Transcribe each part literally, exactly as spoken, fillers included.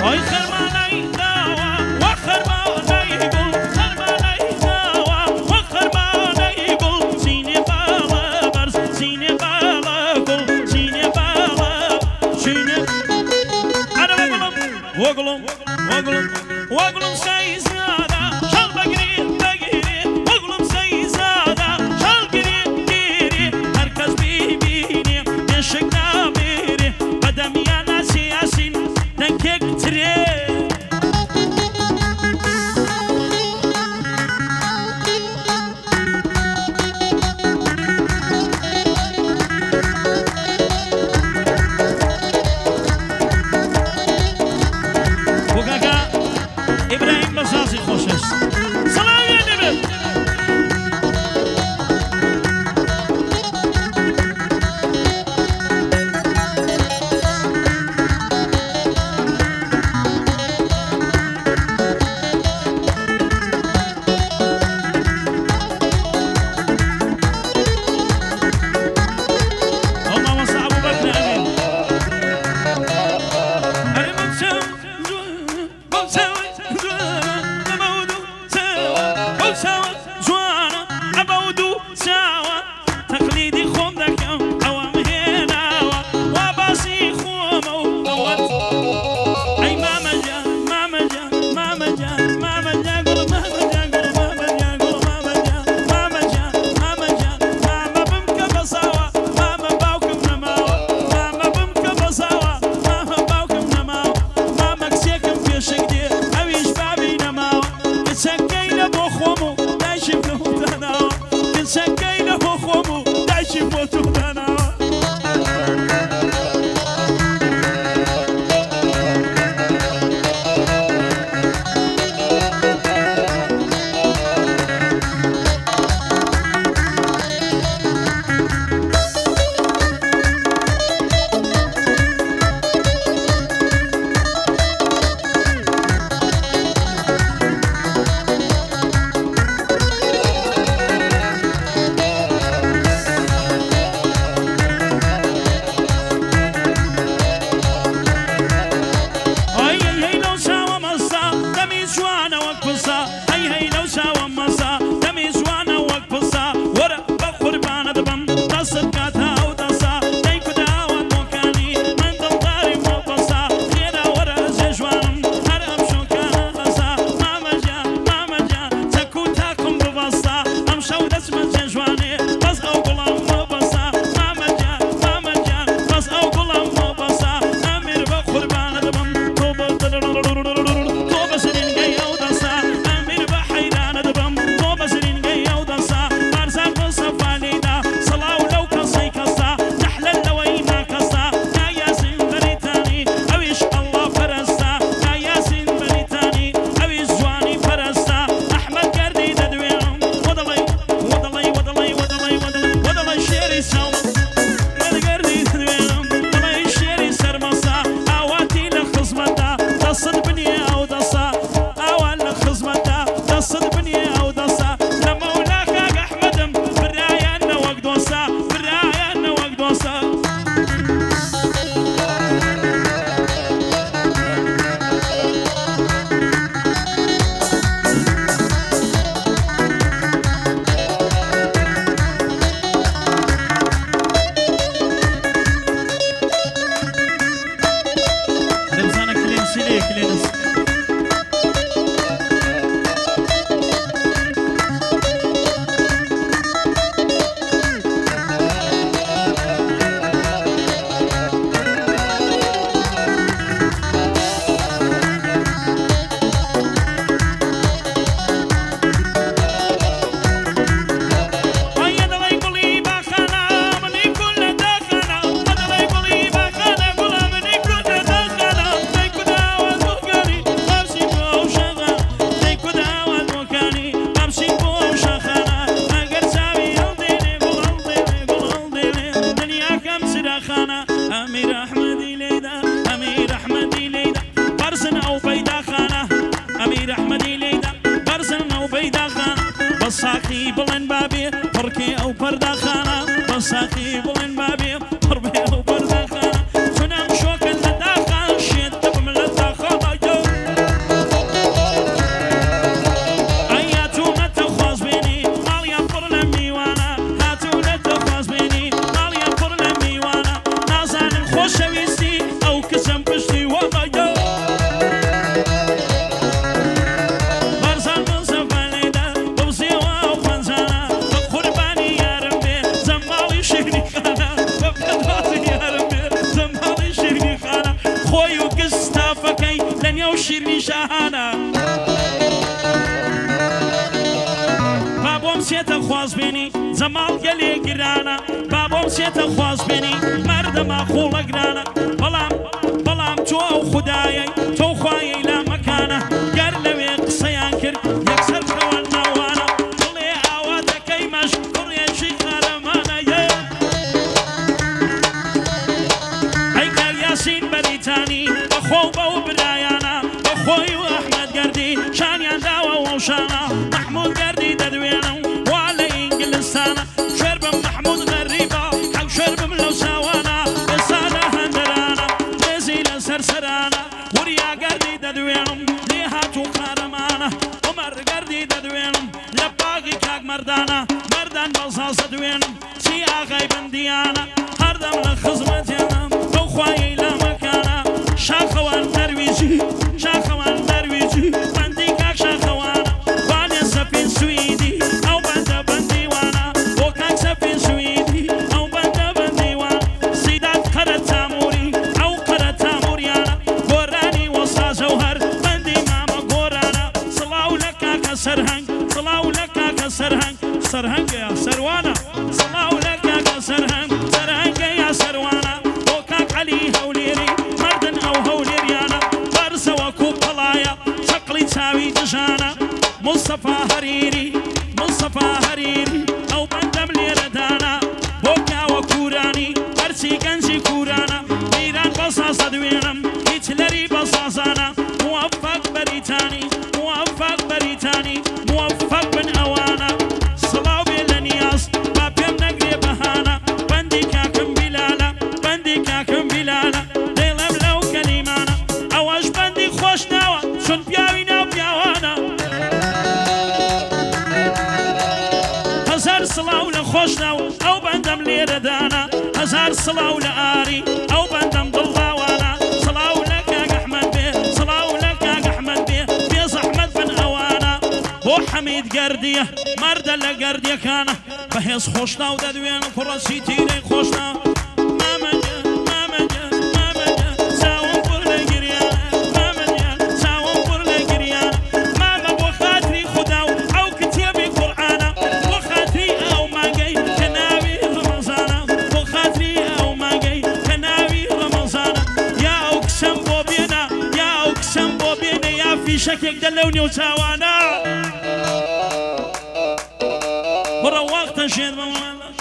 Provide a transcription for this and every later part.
آی خرمانای داوا و خرمانای گل خرمانای داوا و خرمانای گل سینه بالا برز سینه بالا گل سینه بالا سینه انا وقلم وقلم وقلم وقلم سيزادا شال بقري بقري وقلم سيزادا شال قري قري هركز بيبيني يشقنا بيري قدم يا ناس ياسين دنكك تري إبراهيم بزازي خوشش سلام يا نبي اللهم صل أبو بكر أمين سوا جوانا عبودو سوا تقليدي خوم دكم عوام هنا وباسي خوم وقوت اي ماما جا ماما جا ماما جا ماما جا قول ماما جا قول ماما جا قول ماما جا ماما جا ماما جا ماما بمك بصاوة ماما باوكم نماوة ماما بمك بصاوة ماما باوكم نماوة ماما كسيكم في شكدي اويش بابي نماوة كتسكينا بخومو سكينة وخومو دايشي موتو دانا بساقي بلن بابي بركي او برداخانا بساقي بلن بابي بربي او برداخانا تنام شوك اللداخان شيت من اللداخان لەنێو شیرنی شاهانە با بۆم سێتە خوازبێنی جەماڵ گەلێ گرانە با بۆم سێتە خوازبێنی مەردەما خوڵە گرانە بەڵام بەڵام تۆ ئەو خودایەی تۆ خوایەی لا مەکانە گەر لەوێ قسەیان کرد یەکسەر کەوە ناوانە دڵێ ئاواتەکەی مەش کوڕێکی قارەمانە ئەیگەر یاسین بەریتانی بەخۆ بەو برایانە بەخۆی و ئەحمەد گەردی شانیان داوە وەشانە محمود گەردی دەدوێنە وا لە ئینگلستانە شێر بم محمود غەریبە حەق شێر بم لەو چاوانە ئێستا لە هەندەرانە ڕێزی لەسەر سەرانە وریا گەردی دەدوێنم لێ هاتوو قارەمانە عومەر گەردی دەدوێنم لە باغی کاک مەردانە مەردان بەڵساس دەدوێنم چی ئاغای بەندیانە هەردەم لە خزمەتێنە ئەو خوایەی لا مەکانە شاخەوان دەرویجی شاخەوان دەرویجی بەندی کاک شاخەوانە وانێ سەپین سویدی ئەو بەندە بەندیوانە بۆ کاک سەپین سویدی ئەو بەندە بەندیوان سیدات قەرە تاموری ئەو قەرە تاموریانە گۆرانی وەسا جەوهەر بەندی مامە گۆرانە سڵاو لە کاکە سەرهەنگ سڵاو لە کاکە سەرهەنگ سەرهەنگە یا سەروانە سڵاو لە کاکە سەرهەنگ سەرهەنگە یا سەروانە بۆ کاک عەلی هەولێری مەردن ئەو هەولێریانە بەرزەوە کوپەڵایە چەقڵی چاوی دژانە مستەفا هەریری مستەفا هەریری ئەو بەندەم لێرەدانە بۆ پیاوە کورانی هەرچی گەنجی کورانە میران بەساز دەدوێنم هیتلەری بەسازانە موەفەق بەریتانی موەفەق بەریتانی موەفەق بن ئەوانە سڵاو بێ لە نیاز با پێم نەگرێ بەهانە بەندی کاکم بیلالە بەندی کاکم بیلالە دێڵەم لەو کەلیمانە ئەوەش بەندی خۆش ناوە چون پیاوی ناو پیاوانە هەزار سڵاو لە خۆش ناو ئەو بەندەم لێرەدانە هەزار سڵاو لە ئاری ئەو بەندەم دڵداوانە سڵاو لە کاک ئەحمەد بێ سڵاو لە کاک ئەحمەد بێ بێ زەحمەت بن ئەوانە بۆ حەمید گەردیە مەردە لە گەردیەکانە بەهێز خۆش ناو دەدوێن کوڕەچی تیرەی خۆش ناو مامەجە مامەجە مامەجە چاوم پڕ لە گریانە مامەجە چاوم پڕ لە گریانە مامە بۆ خاتری خودا و ئەو کتێبی قورئانە بۆ خاتری ئەو مانگەی کە ناوی ڕەمەزانە بۆ خاتری ئەو مانگەی کە ناوی ڕەمەزانە یا ئەو کسەم بۆ بێنە یا ئەو کسەم بۆ بێنە یا فیشەکێک دە لەو نێو چاوانە بڕە وەختە شێت بم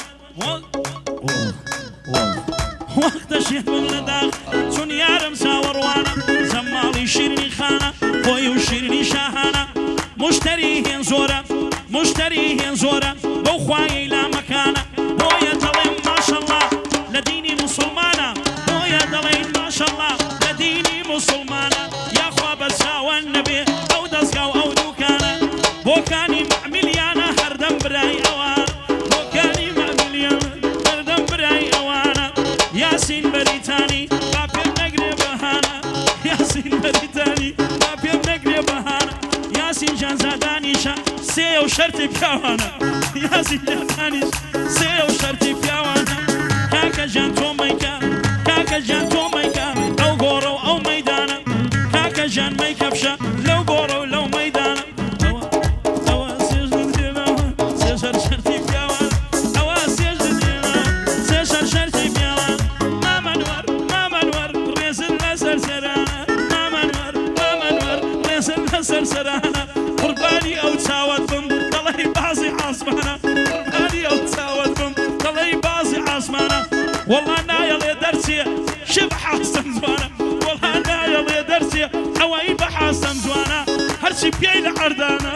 وەختە شێت بم لە داغ چون یارم چاوەڕوانە زەماڵی شیرنی خانە خۆی و شیرنی شاهانە مشتری هێن زۆرە مشتری هێن زۆرە بەو خوایەی لا مەکانە بۆیە دەڵێن ماشەڵڵا لە دینی موسڵمانە بۆیە دەڵێن ماشەڵڵا لە دینی موسڵمانە یاخوا بە چاوەن نەبێ ئەو دەستگاو ئەو دووکانە بۆکانی مەعمیلیانە هەردەم برای ئەوان بۆکانی مەعمیلیانە هەردەم برای ئەوانە یاسین بەریتانی با پێم نەگرێ بەهانە یاسین بەریتانی با پێم نەگرێ بەهانە یاسین جانزادانیشە سێ و شەرتی پیاوانە یاسین جانزادانیش سێ و شەرتی پیاوانە کاکە جان تۆ مەیکە کاکە جان تۆ مەیکە ئەو گۆڕە و ئەو مەیدانە کاکە جان مەیکەپشە لەو گۆڕە و لەو مەیدانە ئەوە سێژ دێنەوە سێ شەر شەرتی پیاوانە ئەوە سێژ دێنەوە سێ شەر شەرتی پیاوانە مامەنوەر مامەنوەر ڕێزن لەسەر سەرانە مامەنوەر مامەنوەر ڕێزن لەسەر سەرانە قوربانی ئەو چاوەت بم دەڵێی بازی عاسمانە قوربانی ئەو چاوەت بم دەڵێی بازی عاسمانە وەڵا نایەڵێ دەرچیە شێ بە حاستەم جوانە وەڵا نایەڵێ دەرچیە ئەوەی بە حاستەم جوانە هەرچی پێی لە عەردانە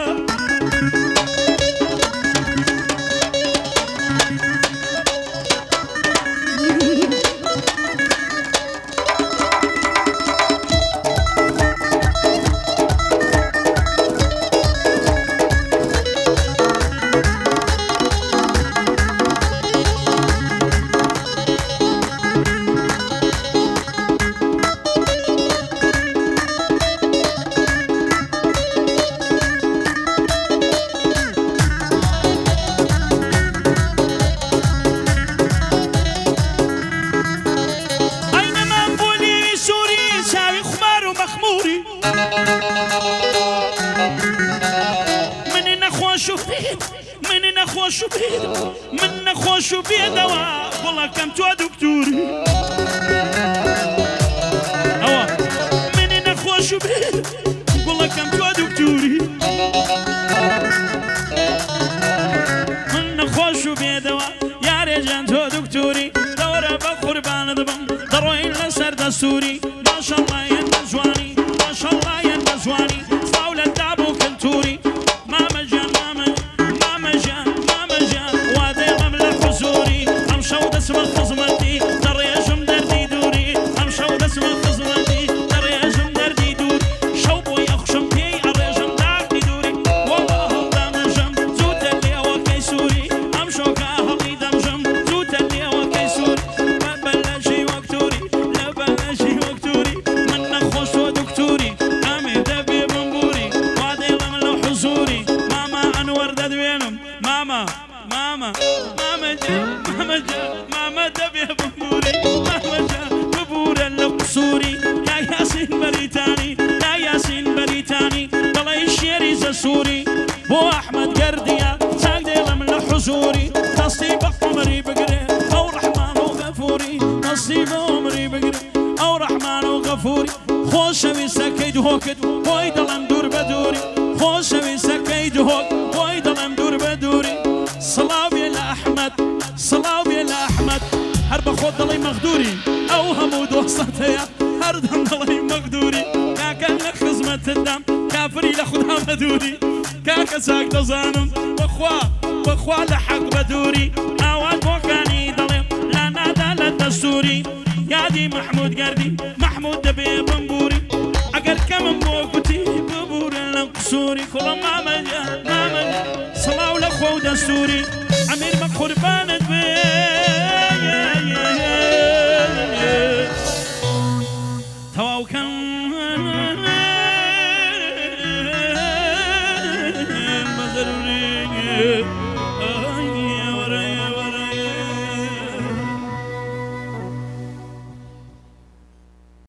منی نخۆش و پێت منی نەخۆش و پێت من نەخۆش و پێدەوە گوڵەکەم تۆ دوکتوری ئەوە منی نەخۆش و پێت گوڵەکەم تۆ دوکتوری من نەخۆش و پێدەوە یارێجان تۆ دوکتوری دەوەرە بە قوربانت بم دەڕۆین لەسەر دەسووری ماشەڵڵا هێندە جوانی ماشەڵڵا هێندە جوانی ساو لە دابوو کەلتوری مامەجان مامەجان مامەجان وا دێڵم لە حوزوری ئەم شەو دەچمە خزمەتی دەڕێژم دەردی دووری ئەم شەو دەچمە خزمەتی دەڕێژم دەردی دوور شەو بۆ یەخشم پێی ئەڕێژم داخی دووری وەڵا هەڵدامەژەم زووتە لێوەکەی سووری ئەم شۆکە هەڵی دەمژەم زووتە لێوەکەی سووری بە بەلەژەی وەکتوری لە بەلەژەی وەکتوری من نەخۆش تۆ دوکتوری ئەمێ دەبێ بمبوری وا دێڵم لە حوزوری ماما ئەنوەر دەدوێنم ماما ماما ماما جان ماما جان ماما دەبێ بمبوری ماما جان ببورە لە قسووری یا یاسین بەریتانی یا یاسین بەریتانی دەڵێی شێری زەسووری بۆ ئەحمەد گەردیە چاک دێڵم لە حوزوری دەستی بە عومری بگرێ ئەو ڕەحمان و غەفووری دەستی بە عومری بگرێ ئەو ڕەحمان و غەفووری خۆشەویستەکەی دهۆکت بۆی دەڵێم دوور بە دووری خۆشەویستەکەی دهۆک بۆی دەڵێم دوور بە دووری سڵاو بێ لە ئەحمەد سڵاو بێ لە ئەحمەد هەر بە خۆت دەڵێی مەغدووری ئەو هەموو دۆستەت هەیە هەردەم دەڵێی مەغدووری کاکە لە خزمەتتدام کافری لە خودا بە دووری کاکە چاک دەزانم بەخوا بەخوا لە حەق بە دووری ئاوات بۆکانی دەڵێم لا نادا لە دەستوری یادی محمود گەردی محمود دەبێ بمبوری ئەگەر کەمم بۆ گوتی ببورە لە قسووری کوڵە مامەجان مامەجان سڵاو لە خۆ و دەستوری ئەمیر بە قوربانت بێ تەواوکەم بە زەروری